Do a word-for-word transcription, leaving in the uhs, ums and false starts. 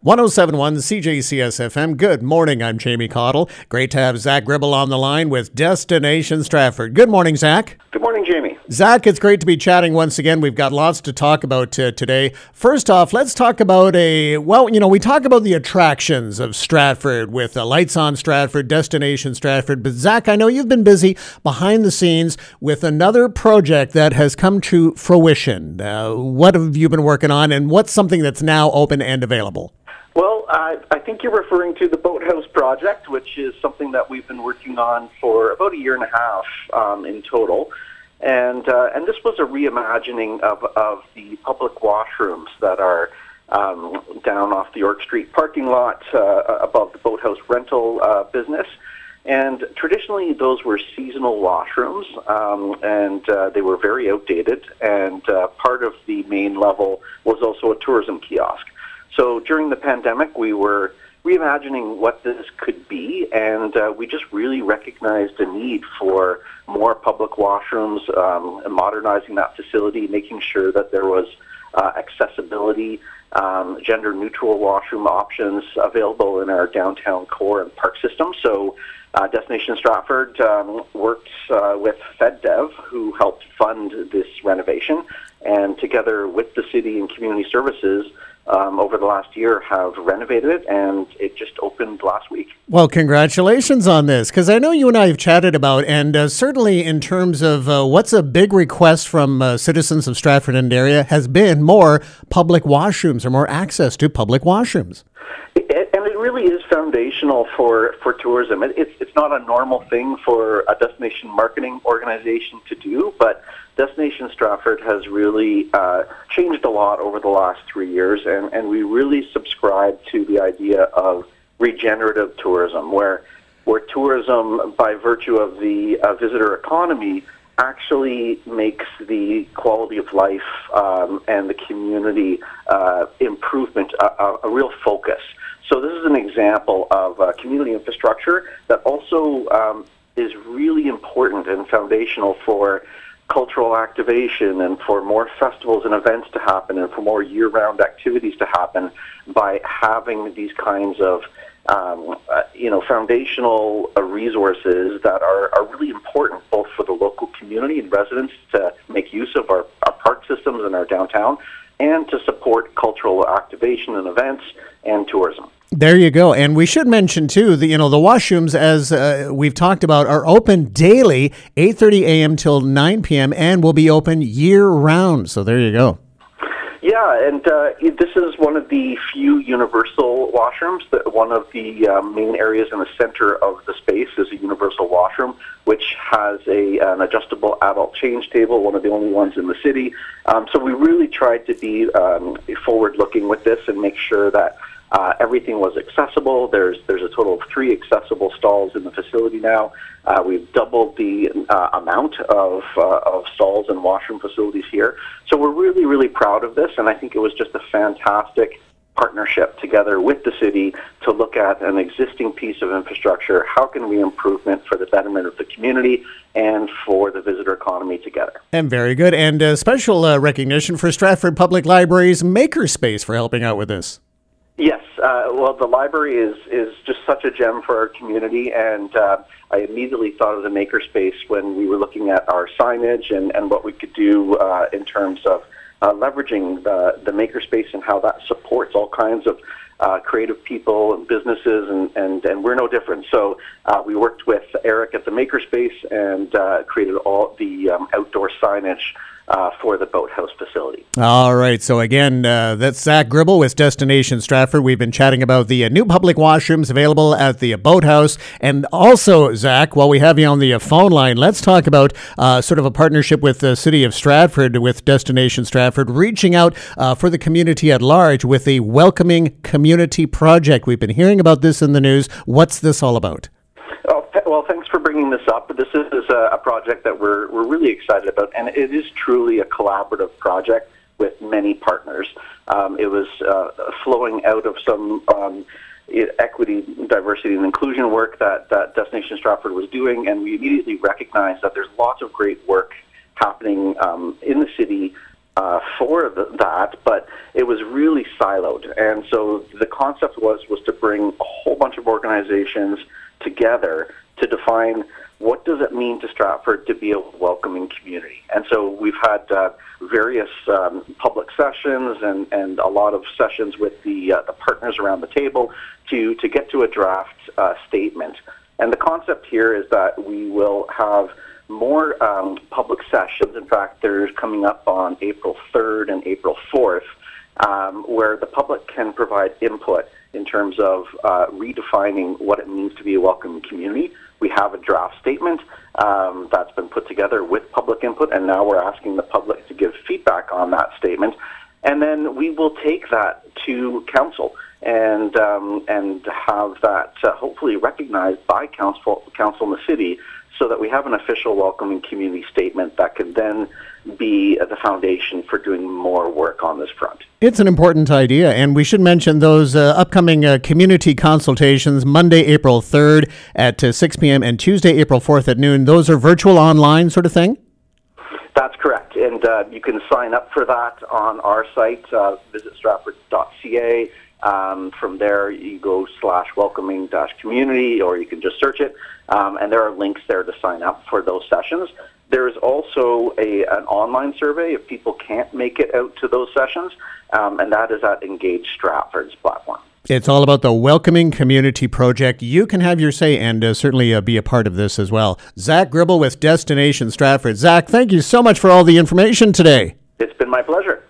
one oh seven point one C J C S F M. Good morning, I'm Jamie Cottle. Great to have Zach Gribble on the line with Destination Stratford. Good morning, Zach. Good morning, Jamie. Zach, it's great to be chatting once again. We've got lots to talk about uh, today. First off, let's talk about a, well, you know, we talk about the attractions of Stratford with uh, Lights on Stratford, Destination Stratford. But Zach, I know you've been busy behind the scenes with another project that has come to fruition. Uh, what have you been working on, and what's something that's now open and available? Well, uh, I think you're referring to the Boathouse project, which is something that we've been working on for about a year and a half um, in total. And uh, and this was a reimagining of, of the public washrooms that are um, down off the York Street parking lot uh, above the Boathouse rental uh, business. And traditionally, those were seasonal washrooms, um, and uh, they were very outdated. And uh, part of the main level was also a tourism kiosk. So during the pandemic, we were reimagining what this could be, and uh, we just really recognized a need for more public washrooms, um, and modernizing that facility, making sure that there was uh, accessibility, um, gender-neutral washroom options available in our downtown core and park system. So uh, Destination Stratford um, worked uh, with FedDev, who helped fund this renovation, and together with the city and community services, Um, over the last year, have renovated it, and it just opened last week. Well, congratulations on this, because I know you and I have chatted about, and uh, certainly in terms of uh, what's a big request from uh, citizens of Stratford and area has been more public washrooms or more access to public washrooms. It, and it really is foundational for, for tourism. It, it's, it's not a normal thing for a destination marketing organization to do, but Destination Stratford has really uh, changed a lot over the last three years, and, and we really subscribe to the idea of regenerative tourism, where where tourism, by virtue of the uh, visitor economy, actually makes the quality of life um, and the community uh, improvement a, a, a real focus. So this is an example of uh, community infrastructure that also um, is really important and foundational for cultural activation and for more festivals and events to happen and for more year-round activities to happen by having these kinds of um, uh, you know, foundational uh, resources that are, are really important both for the local community and residents to make use of our, our park systems and our downtown, and to support cultural activation and events and tourism. There you go. And we should mention, too, that, you know, the washrooms, as uh, we've talked about, are open daily, eight thirty a.m. till nine p.m., and will be open year-round. So there you go. Yeah, and uh, this is one of the few universal washrooms. That one of the uh, main areas in the center of the space is a universal washroom, which has a an adjustable adult change table, one of the only ones in the city. Um, so we really tried to be um, forward-looking with this and make sure that Uh, everything was accessible. There's there's a total of three accessible stalls in the facility now. Uh, we've doubled the uh, amount of uh, of stalls and washroom facilities here. So we're really, really proud of this, and I think it was just a fantastic partnership together with the city to look at an existing piece of infrastructure. How can we improve it for the betterment of the community and for the visitor economy together? And very good. And uh, special uh, recognition for Stratford Public Library's Makerspace for helping out with this. Yes, uh, well, the library is, is just such a gem for our community, and uh, I immediately thought of the Makerspace when we were looking at our signage and, and what we could do uh, in terms of uh, leveraging the, the Makerspace and how that supports all kinds of uh, creative people and businesses, and, and, and we're no different. So uh, we worked with Eric at the Makerspace and uh, created all the um, outdoor signage Uh, for the Boathouse facility. All right. So again, uh, that's Zach Gribble with Destination Stratford. We've been chatting about the uh, new public washrooms available at the uh, Boathouse. And also, Zach, while we have you on the uh, phone line, let's talk about uh, sort of a partnership with the city of Stratford, with Destination Stratford, reaching out uh, for the community at large with the Welcoming Community Project. We've been hearing about this in the news. What's this all about? Oh, well, thanks for bringing this up. This is a, a project that we're we're really excited about, and it is truly a collaborative project with many partners. Um, it was uh, flowing out of some um, equity, diversity, and inclusion work that, that Destination Stratford was doing, and we immediately recognized that there's lots of great work happening um, in the city uh, for the, that, but it was really siloed. And so the concept was was to bring a whole bunch of organizations together to define what does it mean to Stratford to be a welcoming community. And so we've had uh, various um, public sessions and, and a lot of sessions with the uh, the partners around the table to, to get to a draft uh, statement. And the concept here is that we will have more um, public sessions. In fact, there's coming up on April third and April fourth, um, where the public can provide input in terms of uh, redefining what it means to be a welcoming community. We have a draft statement um, that's been put together with public input, and now we're asking the public to give feedback on that statement. And then we will take that to council and um, and have that uh, hopefully recognized by council, council in the city, so that we have an official welcoming community statement that can then be the foundation for doing more work on this front. It's an important idea, and we should mention those uh, upcoming uh, community consultations, Monday, April third at uh, six p.m. and Tuesday, April fourth at noon. Those are virtual online sort of thing? That's correct, and uh, you can sign up for that on our site, uh, visit stratford dot c a. Um, from there, you go slash welcoming dash community, or you can just search it, um, and there are links there to sign up for those sessions. There is also a, an online survey if people can't make it out to those sessions, um, and that is at Engage Stratford's platform. It's all about the Welcoming Community Project. You can have your say and uh, certainly uh, be a part of this as well. Zach Gribble with Destination Stratford. Zach, thank you so much for all the information today. It's been my pleasure.